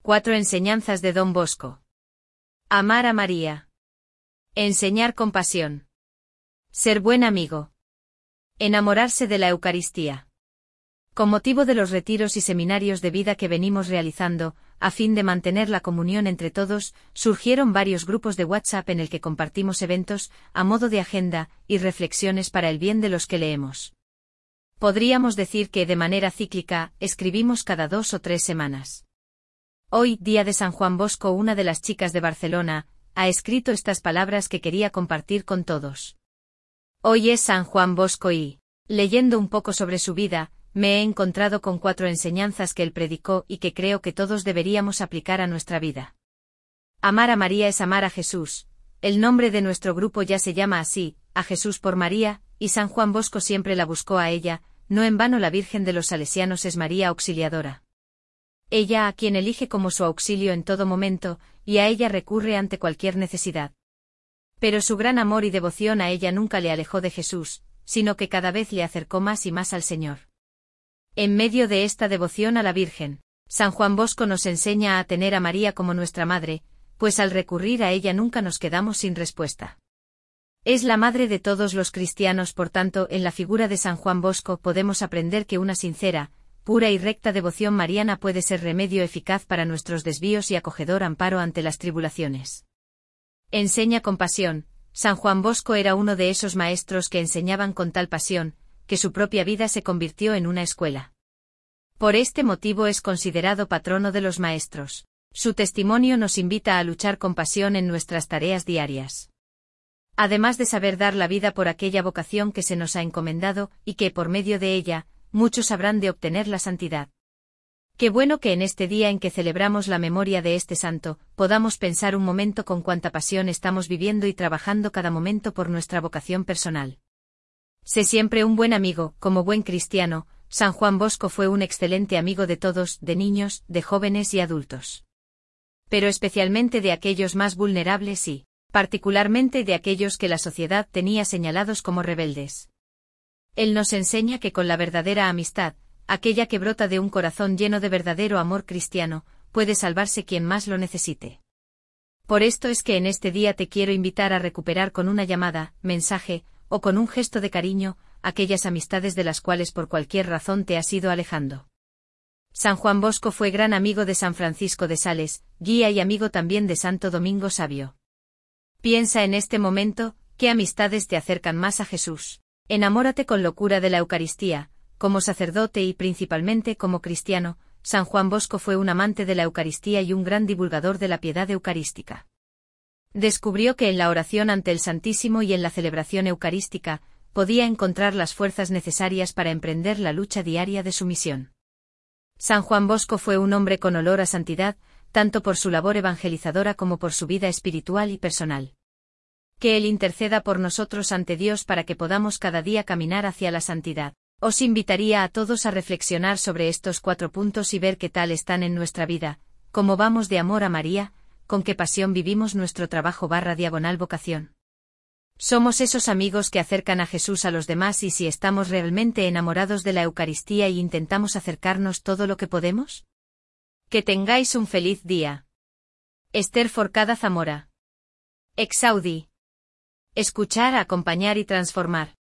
4 enseñanzas de Don Bosco. Amar a María. Enseñar compasión. Ser buen amigo. Enamorarse de la Eucaristía. Con motivo de los retiros y seminarios de vida que venimos realizando, a fin de mantener la comunión entre todos, surgieron varios grupos de WhatsApp en el que compartimos eventos, a modo de agenda, y reflexiones para el bien de los que leemos. Podríamos decir que, de manera cíclica, escribimos cada 2 o 3 semanas. Hoy, día de San Juan Bosco, una de las chicas de Barcelona, ha escrito estas palabras que quería compartir con todos. Hoy es San Juan Bosco y, leyendo un poco sobre su vida, me he encontrado con 4 enseñanzas que él predicó y que creo que todos deberíamos aplicar a nuestra vida. Amar a María es amar a Jesús. El nombre de nuestro grupo ya se llama así, a Jesús por María, y San Juan Bosco siempre la buscó a ella, no en vano la Virgen de los Salesianos es María Auxiliadora. Ella a quien elige como su auxilio en todo momento, y a ella recurre ante cualquier necesidad. Pero su gran amor y devoción a ella nunca le alejó de Jesús, sino que cada vez le acercó más y más al Señor. En medio de esta devoción a la Virgen, San Juan Bosco nos enseña a tener a María como nuestra madre, pues al recurrir a ella nunca nos quedamos sin respuesta. Es la madre de todos los cristianos, por tanto, en la figura de San Juan Bosco podemos aprender que una sincera, pura y recta devoción mariana puede ser remedio eficaz para nuestros desvíos y acogedor amparo ante las tribulaciones. Enseña compasión. San Juan Bosco era uno de esos maestros que enseñaban con tal pasión, que su propia vida se convirtió en una escuela. Por este motivo es considerado patrono de los maestros. Su testimonio nos invita a luchar con pasión en nuestras tareas diarias. Además de saber dar la vida por aquella vocación que se nos ha encomendado, y que por medio de ella, muchos habrán de obtener la santidad. Qué bueno que en este día en que celebramos la memoria de este santo, podamos pensar un momento con cuánta pasión estamos viviendo y trabajando cada momento por nuestra vocación personal. Sé siempre un buen amigo. Como buen cristiano, San Juan Bosco fue un excelente amigo de todos, de niños, de jóvenes y adultos. Pero especialmente de aquellos más vulnerables y, particularmente de aquellos que la sociedad tenía señalados como rebeldes. Él nos enseña que con la verdadera amistad, aquella que brota de un corazón lleno de verdadero amor cristiano, puede salvarse quien más lo necesite. Por esto es que en este día te quiero invitar a recuperar con una llamada, mensaje, o con un gesto de cariño, aquellas amistades de las cuales por cualquier razón te has ido alejando. San Juan Bosco fue gran amigo de San Francisco de Sales, guía y amigo también de Santo Domingo Sabio. Piensa en este momento, ¿qué amistades te acercan más a Jesús? Enamórate con locura de la Eucaristía. Como sacerdote y principalmente como cristiano, San Juan Bosco fue un amante de la Eucaristía y un gran divulgador de la piedad eucarística. Descubrió que en la oración ante el Santísimo y en la celebración eucarística, podía encontrar las fuerzas necesarias para emprender la lucha diaria de su misión. San Juan Bosco fue un hombre con olor a santidad, tanto por su labor evangelizadora como por su vida espiritual y personal. Que Él interceda por nosotros ante Dios para que podamos cada día caminar hacia la santidad. Os invitaría a todos a reflexionar sobre estos 4 puntos y ver qué tal están en nuestra vida, cómo vamos de amor a María, con qué pasión vivimos nuestro trabajo/vocación. Somos esos amigos que acercan a Jesús a los demás y si estamos realmente enamorados de la Eucaristía e intentamos acercarnos todo lo que podemos. Que tengáis un feliz día. Esther Forcada Zamora. Exaudi. Escuchar, acompañar y transformar.